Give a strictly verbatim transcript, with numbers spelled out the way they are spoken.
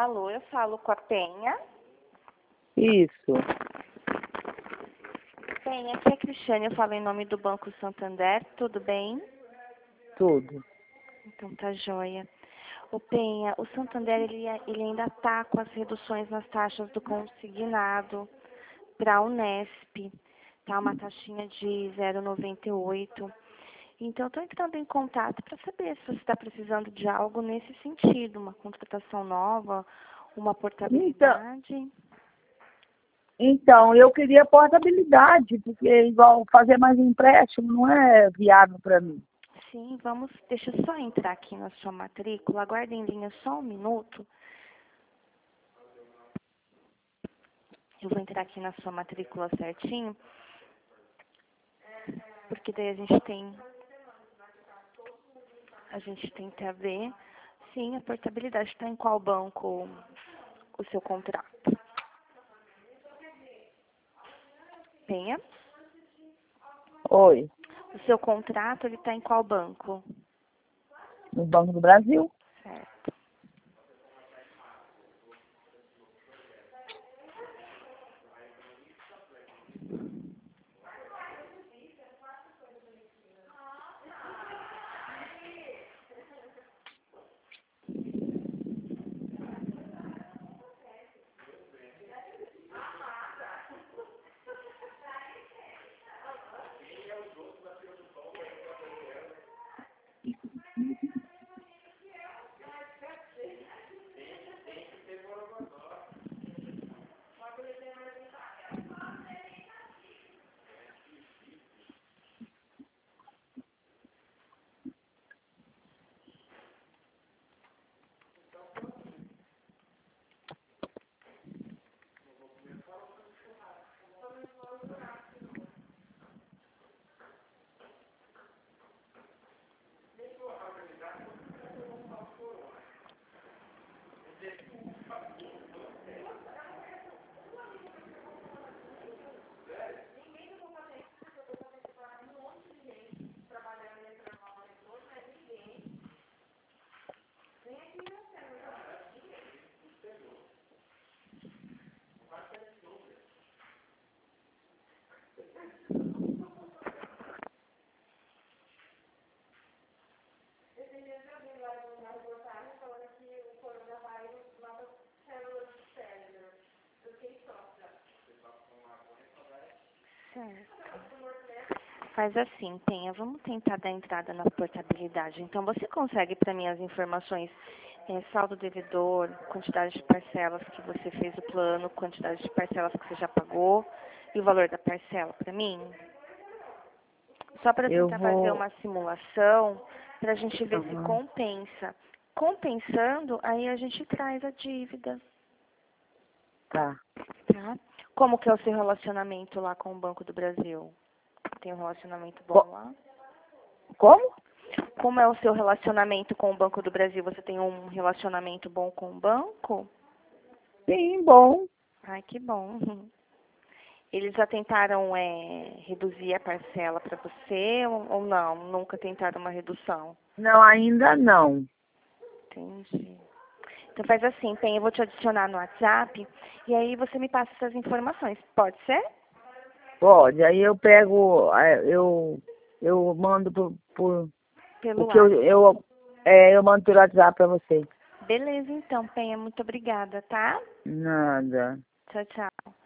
Alô, eu falo com a Penha. Isso. Penha, aqui é a Cristiane, eu falo em nome do Banco Santander, tudo bem? Tudo. Então tá joia. O Penha, o Santander ele, ele ainda está com as reduções nas taxas do consignado para a Unesp, tá? Uma taxinha de zero vírgula noventa e oito. Então, estou entrando em contato para saber se você está precisando de algo nesse sentido, uma contratação nova, uma Então, portabilidade. então, eu queria portabilidade, porque igual fazer mais empréstimo não é viável para mim. Sim, vamos, deixa eu só entrar aqui na sua matrícula, aguarde em linha só um minuto. Eu vou entrar aqui na sua matrícula certinho, porque daí a gente tem, a gente tem que ver, sim, a portabilidade está em qual banco o seu contrato. Penha? Oi, O seu contrato, ele está em qual banco? no Banco do Brasil. Certo. Certo. Faz assim, Penha, vamos tentar dar entrada na portabilidade. Então, você consegue para mim as informações, é, saldo devedor, quantidade de parcelas que você fez o plano, quantidade de parcelas que você já pagou e o valor da parcela para mim? Só para Eu tentar fazer vou... uma simulação, para a gente ver se Uhum. compensa. Compensando, aí a gente traz a dívida, Tá. tá? Como que é o seu relacionamento lá com o Banco do Brasil? Tem um relacionamento bom Co- lá? Como? Como é o seu relacionamento com o Banco do Brasil? Você tem um relacionamento bom com o banco? Sim, bom. Ai, que bom. Eles já tentaram é, reduzir a parcela para você ou, ou não? Nunca tentaram uma redução? Não, ainda não. Entendi. Então faz assim, Penha, eu vou te adicionar no WhatsApp e aí você me passa essas informações. Pode ser? Pode. Aí eu pego, eh, eu, eu mando por, por o Pelo que eu, WhatsApp. eu, é, eu mando pelo WhatsApp para você. Beleza, então, Penha. Muito obrigada, tá? Nada. Tchau, tchau.